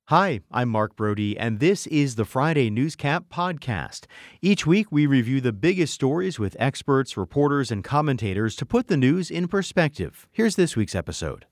Hi, I'm Mark Brody, and this is the Friday Newscap podcast. Each week, we review the biggest stories with experts, reporters, and commentators to put the news in perspective. Here's this week's episode.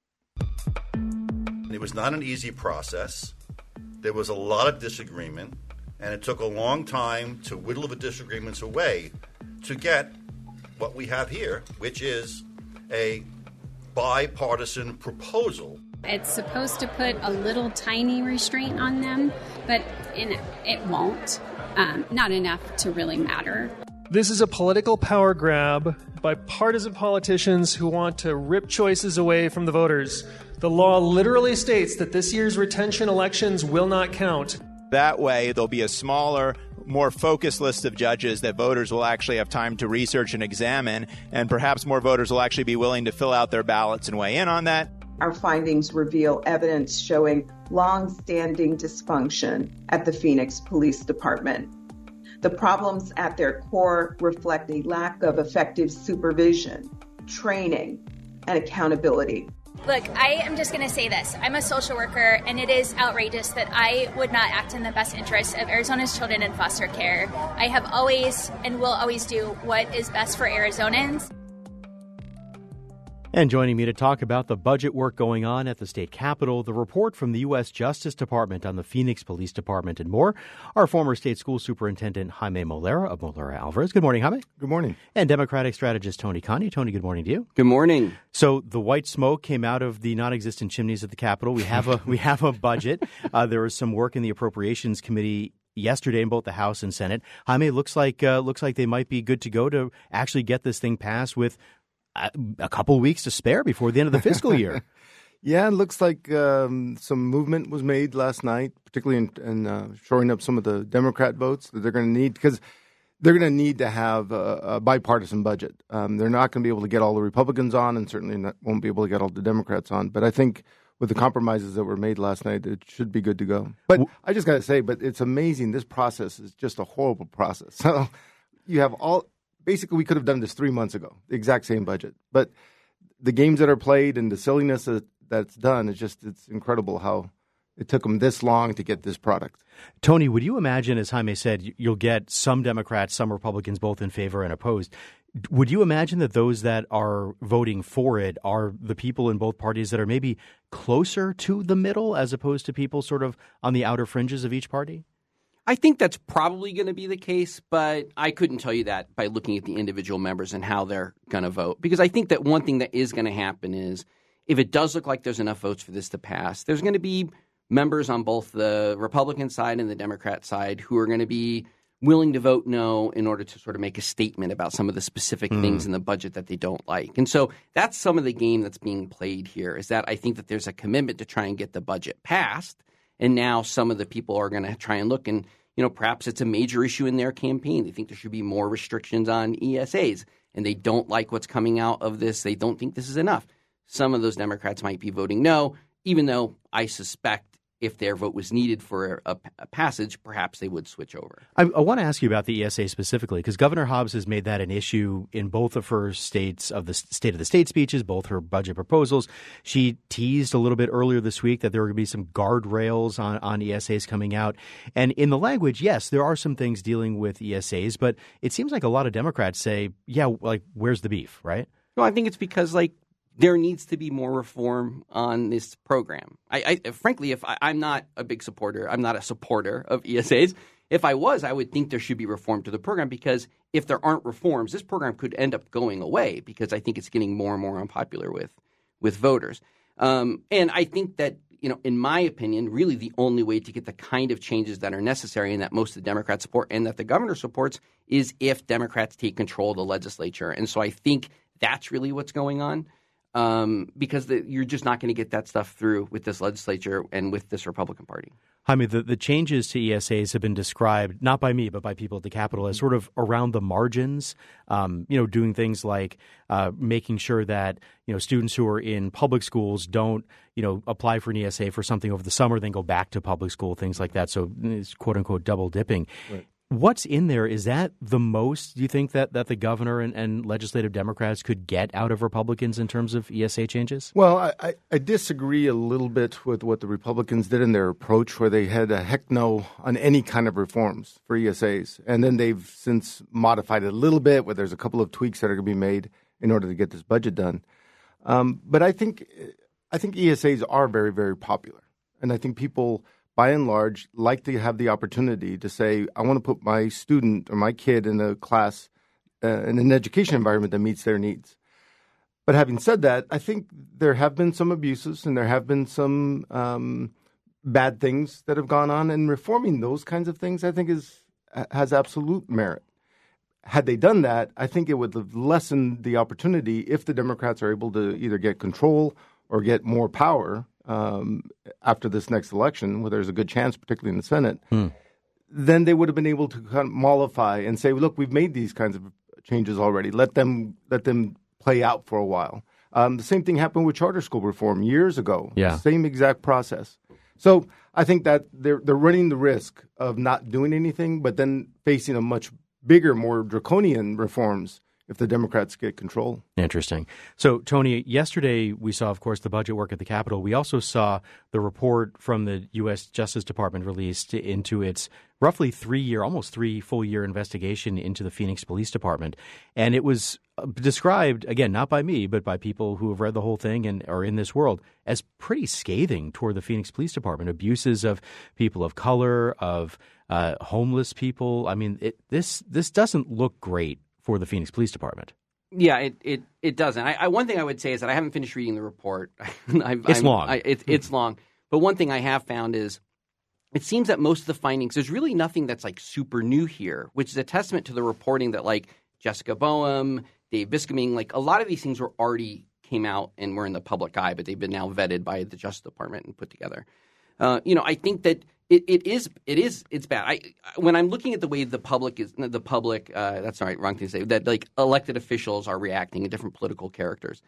It was not an easy process. There was a lot of disagreement, and it took a long time to whittle the disagreements away to get what we have here, which is a bipartisan proposal. It's supposed to put a little tiny restraint on them, but it won't. Not enough to really matter. This is a political power grab by partisan politicians who want to rip choices away from the voters. The law literally states that this year's retention elections will not count. That way, there'll be a smaller, more focused list of judges that voters will actually have time to research and examine, and perhaps more voters will actually be willing to fill out their ballots and weigh in on that. Our findings reveal evidence showing long-standing dysfunction at the Phoenix Police Department. The problems at their core reflect a lack of effective supervision, training, and accountability. Look, I am just going to say this. I'm a social worker, and it is outrageous that I would not act in the best interest of Arizona's children in foster care. I have always and will always do what is best for Arizonans. And joining me to talk about the budget work going on at the state capitol, the report from the U.S. Justice Department on the Phoenix Police Department, and more, our former state school superintendent Jaime Molera of Molera Alvarez. Good morning, Jaime. Good morning. And Democratic strategist Tony Conti. Tony, good morning to you. Good morning. So the white smoke came out of the non-existent chimneys at the Capitol. We have a budget. There was some work in the Appropriations Committee yesterday in both the House and Senate. Jaime, looks like they might be good to go to actually get this thing passed with a couple of weeks to spare before the end of the fiscal year. Yeah, it looks like some movement was made last night, particularly in shoring up some of the Democrat votes that they're going to need, because they're going to need to have a bipartisan budget. They're not going to be able to get all the Republicans on, and certainly won't be able to get all the Democrats on. But I think with the compromises that were made last night, it should be good to go. But I just got to say, but it's amazing. This process is just a horrible process. So you have basically, we could have done this 3 months ago, the exact same budget. But the games that are played and the silliness that's done, it's incredible how it took them this long to get this product. Tony, would you imagine, as Jaime said, you'll get some Democrats, some Republicans, both in favor and opposed. Would you imagine that those that are voting for it are the people in both parties that are maybe closer to the middle as opposed to people sort of on the outer fringes of each party? I think that's probably going to be the case, but I couldn't tell you that by looking at the individual members and how they're going to vote. Because I think that one thing that is going to happen is if it does look like there's enough votes for this to pass, there's going to be members on both the Republican side and the Democrat side who are going to be willing to vote no in order to sort of make a statement about some of the specific things in the budget that they don't like. And so that's some of the game that's being played here, is that I think that there's a commitment to try and get the budget passed. And now some of the people are going to try and look and, perhaps it's a major issue in their campaign. They think there should be more restrictions on ESAs, and they don't like what's coming out of this. They don't think this is enough. Some of those Democrats might be voting no, even though I suspect if their vote was needed for a passage, perhaps they would switch over. I want to ask you about the ESA specifically, because Governor Hobbs has made that an issue in both of her State of the State speeches, both her budget proposals. She teased a little bit earlier this week that there were going to be some guardrails on ESAs coming out. And in the language, yes, there are some things dealing with ESAs, but it seems like a lot of Democrats say, yeah, like, where's the beef, right? No, I think it's because, there needs to be more reform on this program. Frankly, I'm not a big supporter. I'm not a supporter of ESAs. If I was, I would think there should be reform to the program, because if there aren't reforms, this program could end up going away, because I think it's getting more and more unpopular with voters. And I think that, in my opinion, really the only way to get the kind of changes that are necessary and that most of the Democrats support and that the governor supports is if Democrats take control of the legislature. And so I think that's really what's going on. Because you're just not going to get that stuff through with this legislature and with this Republican Party. Jaime, the changes to ESAs have been described, not by me, but by people at the Capitol, as sort of around the margins, doing things like making sure that, students who are in public schools don't, apply for an ESA for something over the summer, then go back to public school, things like that. So it's quote unquote double dipping. Right. What's in there? Is that the most, do you think, that the governor and legislative Democrats could get out of Republicans in terms of ESA changes? Well, I disagree a little bit with what the Republicans did in their approach, where they had a heck no on any kind of reforms for ESAs. And then they've since modified it a little bit, where there's a couple of tweaks that are going to be made in order to get this budget done. But I think ESAs are very, very popular. And I think people, by and large, like to have the opportunity to say, I want to put my student or my kid in a class, in an education environment that meets their needs. But having said that, I think there have been some abuses and there have been some bad things that have gone on. And reforming those kinds of things, I think, has absolute merit. Had they done that, I think it would have lessened the opportunity if the Democrats are able to either get control or get more power after this next election, where there's a good chance, particularly in the Senate, then they would have been able to kind of mollify and say, look, we've made these kinds of changes already. Let them play out for a while. The same thing happened with charter school reform years ago. Yeah. Same exact process. So I think that they're running the risk of not doing anything, but then facing a much bigger, more draconian reforms if the Democrats get control. Interesting. So, Tony, yesterday we saw, of course, the budget work at the Capitol. We also saw the report from the U.S. Justice Department released into its roughly 3 full year investigation into the Phoenix Police Department. And it was described, again, not by me, but by people who have read the whole thing and are in this world, as pretty scathing toward the Phoenix Police Department. Abuses of people of color, of homeless people. I mean, this doesn't look great for the Phoenix Police Department. Yeah, it doesn't. One thing I would say is that I haven't finished reading the report. It's long. It's long. But one thing I have found is it seems that most of the findings, there's really nothing that's like super new here, which is a testament to the reporting that like Jessica Boehm, Dave Biscoming, like a lot of these things already came out and were in the public eye, but they've been now vetted by the Justice Department and put together. I think that it's bad. When I'm looking at the way the public that's all right, wrong thing to say, that like elected officials are reacting and different political characters.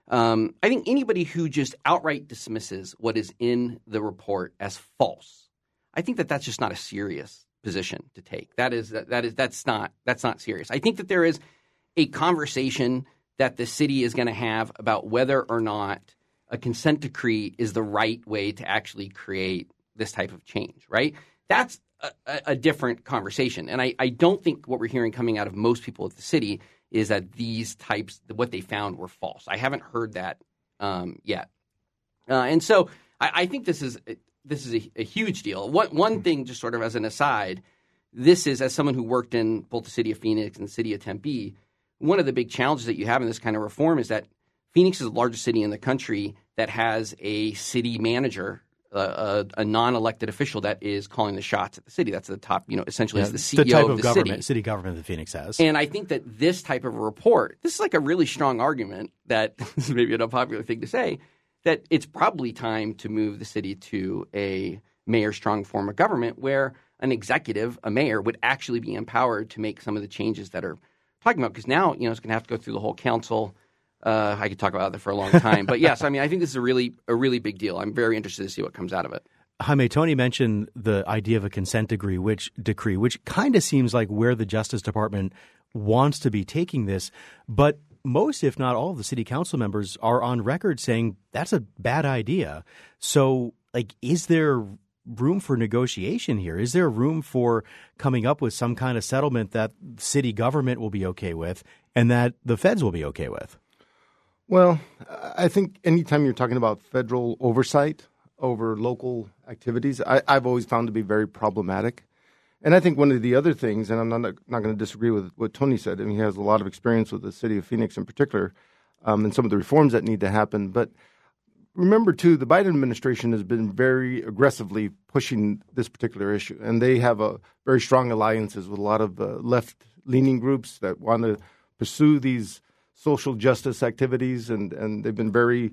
I think anybody who just outright dismisses what is in the report as false, I think that's just not a serious position to take. That's not serious. I think that there is a conversation that the city is going to have about whether or not a consent decree is the right way to actually create this type of change, right? That's a different conversation. And I don't think what we're hearing coming out of most people at the city is that these types, what they found were false. I haven't heard that yet. And so I think this is a huge deal. One thing, just sort of as an aside, this is, as someone who worked in both the city of Phoenix and the city of Tempe, one of the big challenges that you have in this kind of reform is that Phoenix is the largest city in the country that has a city manager, a non-elected official that is calling the shots at the city. That's the top, essentially is the CEO the type of the city government that Phoenix has. And I think that this type of a report, this is like a really strong argument that this is maybe an unpopular thing to say, that it's probably time to move the city to a mayor-strong form of government where an executive, a mayor, would actually be empowered to make some of the changes that are talking about. Because now, it's going to have to go through the whole council. I could talk about that for a long time. But yes, I think this is a really big deal. I'm very interested to see what comes out of it. Jaime, Tony mentioned the idea of a consent decree, which kind of seems like where the Justice Department wants to be taking this. But most, if not all, of the city council members are on record saying that's a bad idea. So, is there room for negotiation here? Is there room for coming up with some kind of settlement that city government will be okay with and that the feds will be okay with? Well, I think anytime you're talking about federal oversight over local activities, I've always found to be very problematic. And I think one of the other things, and I'm not going to disagree with what Tony said, he has a lot of experience with the city of Phoenix in particular, and some of the reforms that need to happen. But remember, too, the Biden administration has been very aggressively pushing this particular issue. And they have very strong alliances with a lot of left-leaning groups that want to pursue these social justice activities, and they've been very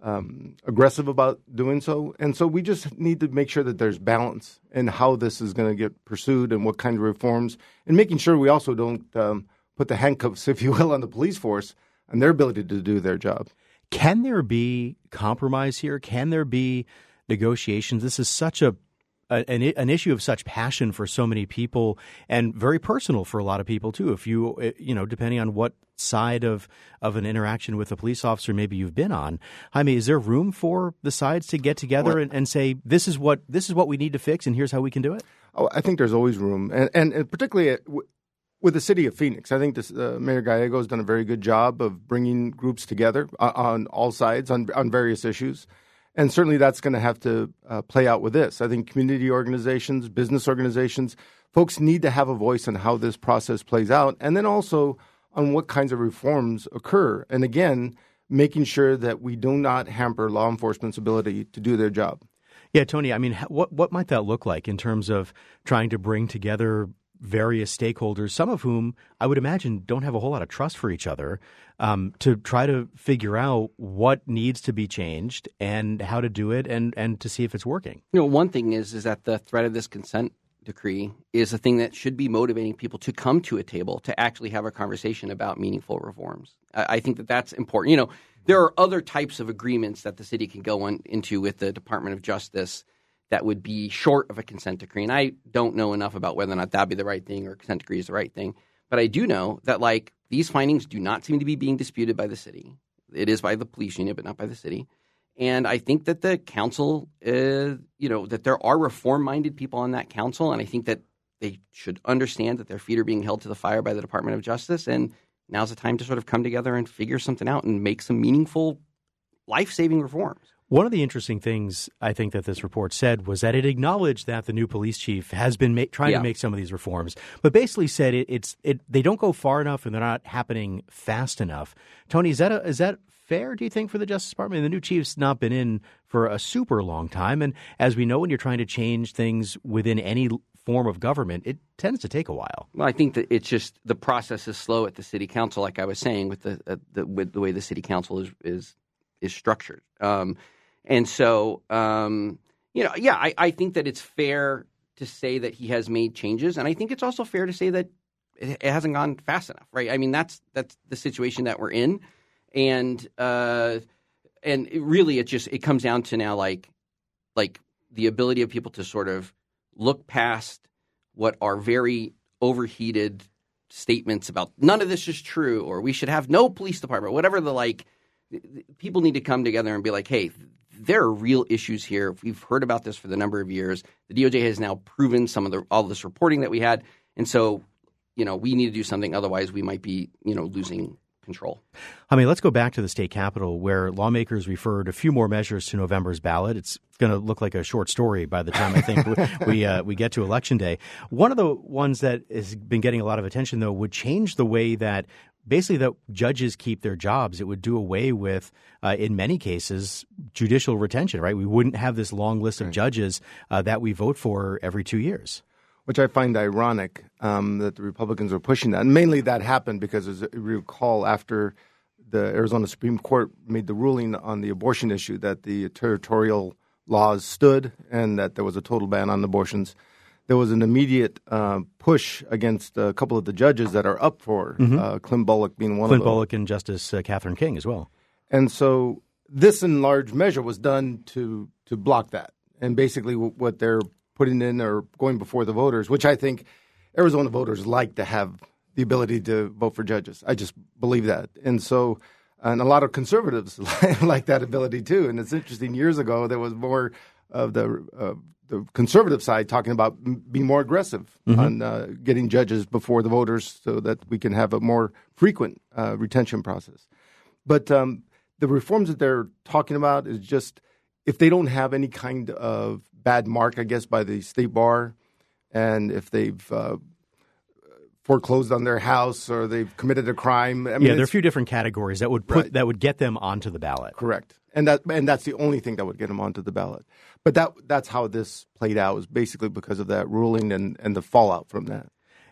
aggressive about doing so. And so we just need to make sure that there's balance in how this is going to get pursued and what kind of reforms, and making sure we also don't put the handcuffs, if you will, on the police force and their ability to do their job. Can there be compromise here? Can there be negotiations? This is such a an issue of such passion for so many people and very personal for a lot of people too. If depending on what side of an interaction with a police officer maybe you've been on, Jaime, is there room for the sides to get together and say this is what we need to fix and here's how we can do it? Oh, I think there's always room, and particularly with the city of Phoenix. I think Mayor Gallego has done a very good job of bringing groups together on all sides on various issues. And certainly that's going to have to play out with this. I think community organizations, business organizations, folks need to have a voice on how this process plays out, and then also on what kinds of reforms occur. And again, making sure that we do not hamper law enforcement's ability to do their job. Yeah, Tony, I mean, what might that look like in terms of trying to bring together various stakeholders, some of whom I would imagine don't have a whole lot of trust for each other, to try to figure out what needs to be changed and how to do it and to see if it's working? One thing is that the threat of this consent decree is a thing that should be motivating people to come to a table to actually have a conversation about meaningful reforms. I think that that's important. There are other types of agreements that the city can go into with the Department of Justice that would be short of a consent decree. And I don't know enough about whether or not that would be the right thing or a consent decree is the right thing. But I do know that, these findings do not seem to be being disputed by the city. It is by the police unit, but not by the city. And I think that the council, that there are reform-minded people on that council, and I think that they should understand that their feet are being held to the fire by the Department of Justice, and now's the time to sort of come together and figure something out and make some meaningful, life-saving reforms. One of the interesting things I think that this report said was that it acknowledged that the new police chief has been trying to make some of these reforms, but basically said they don't go far enough and they're not happening fast enough. Tony, is that fair, do you think, for the Justice Department? The new chief's not been in for a super long time, and as we know, when you're trying to change things within any form of government, it tends to take a while. Well, I think that it's just the process is slow at the city council, like I was saying, with the way the city council is structured. And so, I think that it's fair to say that he has made changes, and I think it's also fair to say that it hasn't gone fast enough, right? I mean, that's the situation that we're in, and it comes down to now, like the ability of people to sort of look past what are very overheated statements about none of this is true, or we should have no police department, whatever people need to come together and be like, hey, there are real issues here. We've heard about this for the number of years. The DOJ has now proven all this reporting that we had. And so, we need to do something. Otherwise, we might be, losing control. Let's go back to the state capitol where lawmakers referred a few more measures to November's ballot. It's going to look like a short story by the time I think we get to Election Day. One of the ones that has been getting a lot of attention, though, would change the way that basically that judges keep their jobs. It would do away with, in many cases, judicial retention, right? We wouldn't have this long list of judges that we vote for every 2 years. Which I find ironic that the Republicans are pushing that. And mainly that happened because, as you recall, after the Arizona Supreme Court made the ruling on the abortion issue that the territorial laws stood and that there was a total ban on abortions, there was an immediate push against a couple of the judges that are up for, Clint Bullock being one of them. Clint Bullock and Justice Catherine King as well. And so this, in large measure, was done to block that. And basically what they're putting in or going before the voters, which I think Arizona voters like to have the ability to vote for judges. I just believe that. And so and a lot of conservatives like that ability too. And it's interesting, years ago there was more of the conservative side talking about being more aggressive on getting judges before the voters so that we can have a more frequent retention process. But the reforms that they're talking about is just if they don't have any kind of bad mark, I guess, by the state bar, and if they've foreclosed on their house or they've committed a crime. I mean, there are a few different categories that would that would get them onto the ballot. Correct. And that's the only thing that would get them onto the ballot. But that's how this played out, was basically because of that ruling and the fallout from that.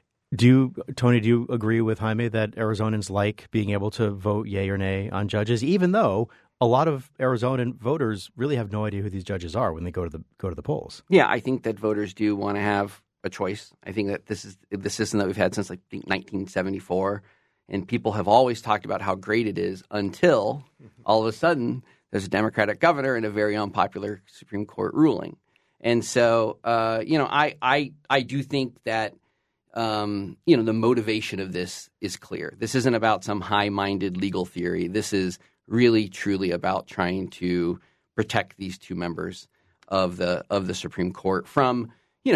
Tony, do you agree with Jaime that Arizonans like being able to vote yay or nay on judges, even though a lot of Arizonan voters really have no idea who these judges are when they go to the polls? Yeah, I think that voters do want to have a choice. I think that this is the system that we've had since 1974, and people have always talked about how great it is until all of a sudden there's a Democratic governor and a very unpopular Supreme Court ruling. And so, I do think that, the motivation of this is clear. This isn't about some high-minded legal theory. This is really, truly about trying to protect these two members of the Supreme Court from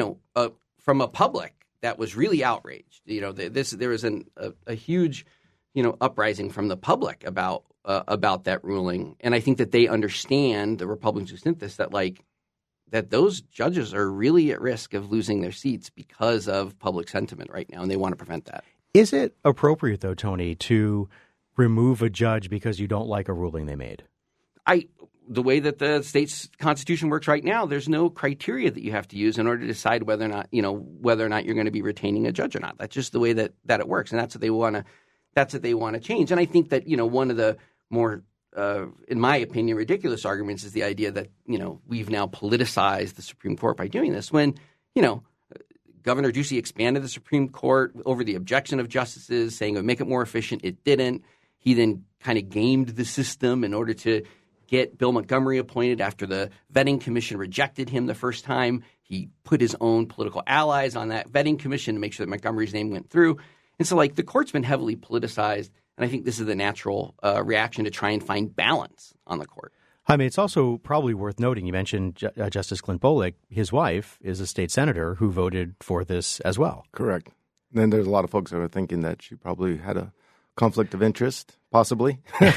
a public that was really outraged. There was a huge, uprising from the public about that ruling, and I think that they understand, the Republicans who sent this, that those judges are really at risk of losing their seats because of public sentiment right now, and they want to prevent that. Is it appropriate, though, Tony, to remove a judge because you don't like a ruling they made? The way that the state's constitution works right now, there's no criteria that you have to use in order to decide whether or not you're going to be retaining a judge or not. That's just the way that it works, and that's what they want to change. And I think that one of the more in my opinion, ridiculous arguments is the idea that, we've now politicized the Supreme Court by doing this when, Governor Ducey expanded the Supreme Court over the objection of justices, saying it would make it more efficient. It didn't. He then kind of gamed the system in order to get Bill Montgomery appointed after the vetting commission rejected him the first time. He put his own political allies on that vetting commission to make sure that Montgomery's name went through. And so, the court's been heavily politicized. And I think this is the natural reaction to try and find balance on the court. Jaime, it's also probably worth noting, you mentioned Justice Clint Bolick. His wife is a state senator who voted for this as well. Correct. And then there's a lot of folks that are thinking that she probably had a conflict of interest, possibly.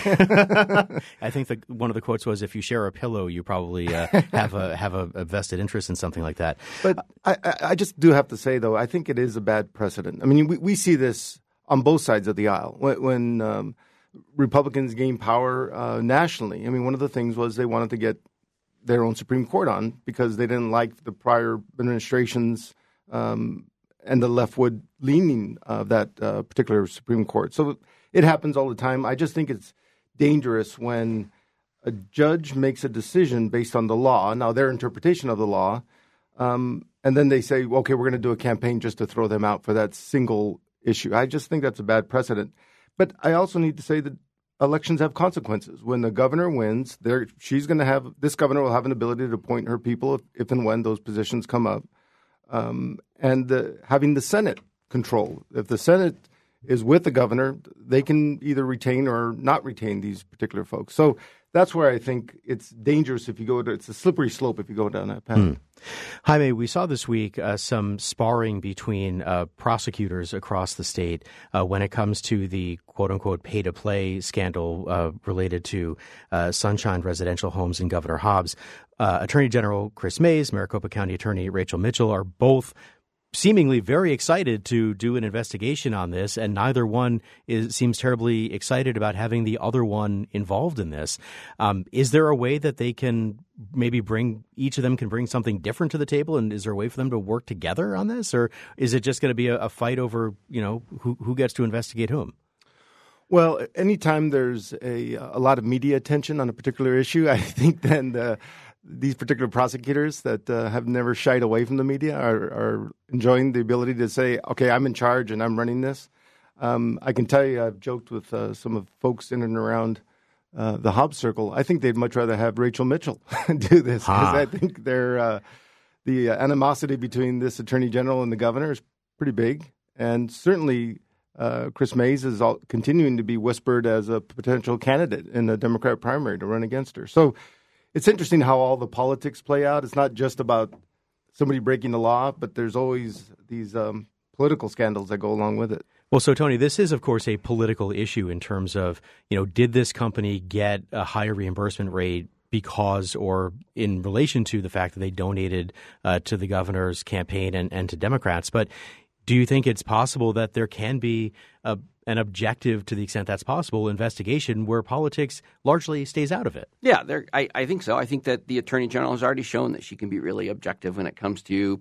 I think one of the quotes was, if you share a pillow, you probably have a vested interest in something like that. But I just do have to say, though, I think it is a bad precedent. I mean, we see this on both sides of the aisle. When Republicans gained power nationally, I mean, one of the things was they wanted to get their own Supreme Court on because they didn't like the prior administration's and the leftward leaning of that particular Supreme Court. So it happens all the time. I just think it's dangerous when a judge makes a decision based on the law, now their interpretation of the law, and then they say, okay, we're going to do a campaign just to throw them out for that single issue. I just think that's a bad precedent. But I also need to say that elections have consequences. When the governor wins, this governor will have an ability to appoint her people if and when those positions come up. And having the Senate control. If the Senate is with the governor, they can either retain or not retain these particular folks. So that's where I think it's dangerous it's a slippery slope if you go down that path. Jaime, we saw this week some sparring between prosecutors across the state when it comes to the quote-unquote pay-to-play scandal related to Sunshine Residential Homes and Governor Hobbs. Attorney General Chris Mays, Maricopa County Attorney Rachel Mitchell are both seemingly very excited to do an investigation on this, and neither one seems terribly excited about having the other one involved in this. Is there a way that they can maybe each of them can bring something different to the table, and is there a way for them to work together on this, or is it just going to be a fight over who gets to investigate whom? Well, anytime there's a lot of media attention on a particular issue, I think then these particular prosecutors that have never shied away from the media are enjoying the ability to say, okay, I'm in charge and I'm running this. I can tell you, I've joked with some of folks in and around the Hobbs circle. I think they'd much rather have Rachel Mitchell do this because I think the animosity between this attorney general and the governor is pretty big. And certainly Chris Mays is continuing to be whispered as a potential candidate in the Democrat primary to run against her. So it's interesting how all the politics play out. It's not just about somebody breaking the law, but there's always these political scandals that go along with it. Well, so, Tony, this is, of course, a political issue in terms of, did this company get a higher reimbursement rate because or in relation to the fact that they donated to the governor's campaign and to Democrats? But do you think it's possible that there can be an objective, to the extent that's possible, investigation where politics largely stays out of it? Yeah, I think so. I think that the Attorney General has already shown that she can be really objective when it comes to,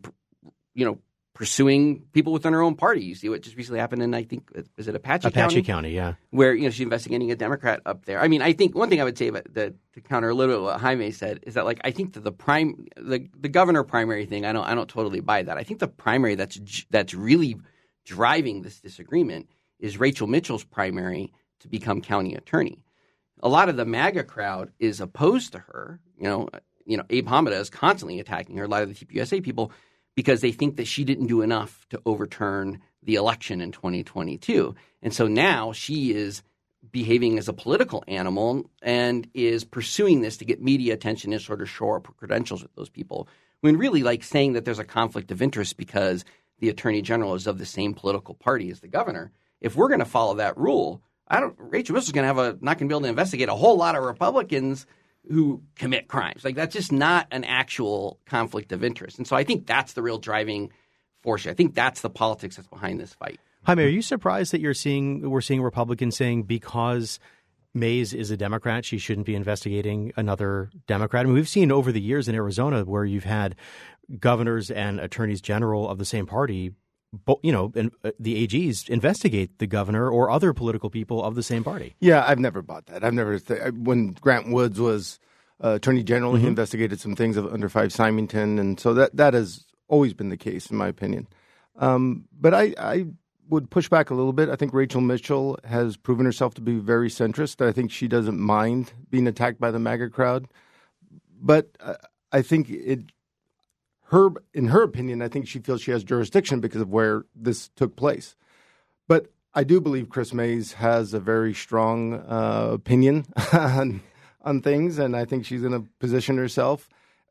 pursuing people within her own party. You see what just recently happened in, I think, is it Apache County? Apache County, yeah. Where, she's investigating a Democrat up there. I mean, I think one thing I would say about to counter a little bit what Jaime said is that, I think that the governor primary thing, I don't totally buy that. I think the primary that's really driving this disagreement is Rachel Mitchell's primary to become county attorney. A lot of the MAGA crowd is opposed to her. Abe Hamada is constantly attacking her, a lot of the TPUSA people, because they think that she didn't do enough to overturn the election in 2022. And so now she is behaving as a political animal and is pursuing this to get media attention and sort of shore up her credentials with those people. When really, like, saying that there's a conflict of interest because the attorney general is of the same political party as the governor, if we're going to follow that rule, Rachel Mitchell's going to not going to be able to investigate a whole lot of Republicans who commit crimes. Like, that's just not an actual conflict of interest. And so I think that's the real driving force. I think that's the politics that's behind this fight. Jaime, are you surprised that we're seeing Republicans saying because Mays is a Democrat, she shouldn't be investigating another Democrat? I mean, we've seen over the years in Arizona where you've had governors and attorneys general of the same party, and the AGs investigate the governor or other political people of the same party. Yeah, I've never bought that. When Grant Woods was attorney general, he investigated some things under 5 Symington, and so that has always been the case, in my opinion. But I would push back a little bit. I think Rachel Mitchell has proven herself to be very centrist. I think she doesn't mind being attacked by the MAGA crowd. But I think in her opinion, I think she feels she has jurisdiction because of where this took place. But I do believe Chris Mays has a very strong opinion on things, and I think she's going to position herself,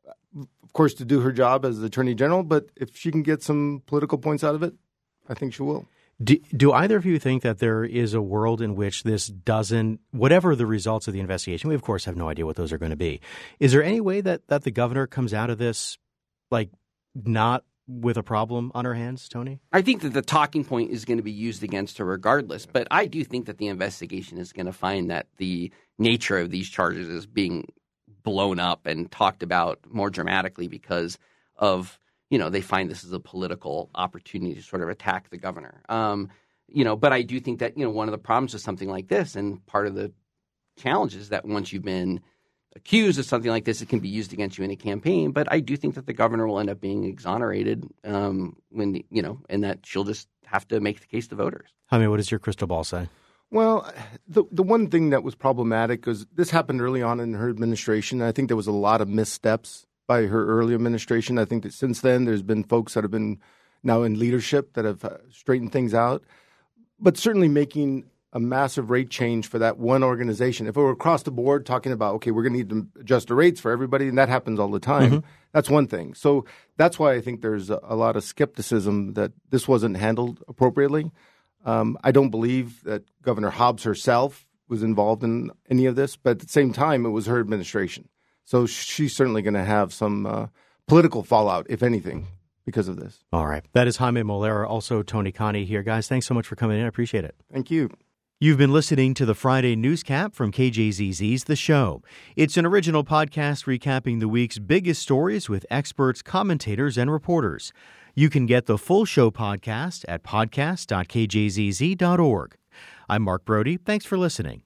of course, to do her job as the Attorney General. But if she can get some political points out of it, I think she will. Do either of you think that there is a world in which this doesn't, whatever the results of the investigation, we of course have no idea what those are going to be. Is there any way that the governor comes out of this, like, not with a problem on her hands, Tony? I think that the talking point is going to be used against her regardless. But I do think that the investigation is going to find that the nature of these charges is being blown up and talked about more dramatically because of, they find this is a political opportunity to sort of attack the governor. But I do think that, one of the problems with something like this, and part of the challenge is that once you've been accused of something like this, it can be used against you in a campaign. But I do think that the governor will end up being exonerated and that she'll just have to make the case to voters. Jaime, what does your crystal ball say? Well, the one thing that was problematic was this happened early on in her administration. I think there was a lot of missteps by her early administration. I think that since then there's been folks that have been now in leadership that have straightened things out. But certainly making a massive rate change for that one organization. If it were across the board talking about, okay, we're going to need to adjust the rates for everybody, and that happens all the time, that's one thing. So that's why I think there's a lot of skepticism that this wasn't handled appropriately. I don't believe that Governor Hobbs herself was involved in any of this, but at the same time, it was her administration. So she's certainly going to have some political fallout, if anything, because of this. All right. That is Jaime Molera, also Tony Connie here. Guys, thanks so much for coming in. I appreciate it. Thank you. You've been listening to the Friday Newscap from KJZZ's The Show. It's an original podcast recapping the week's biggest stories with experts, commentators, and reporters. You can get the full show podcast at podcast.kjzz.org. I'm Mark Brody. Thanks for listening.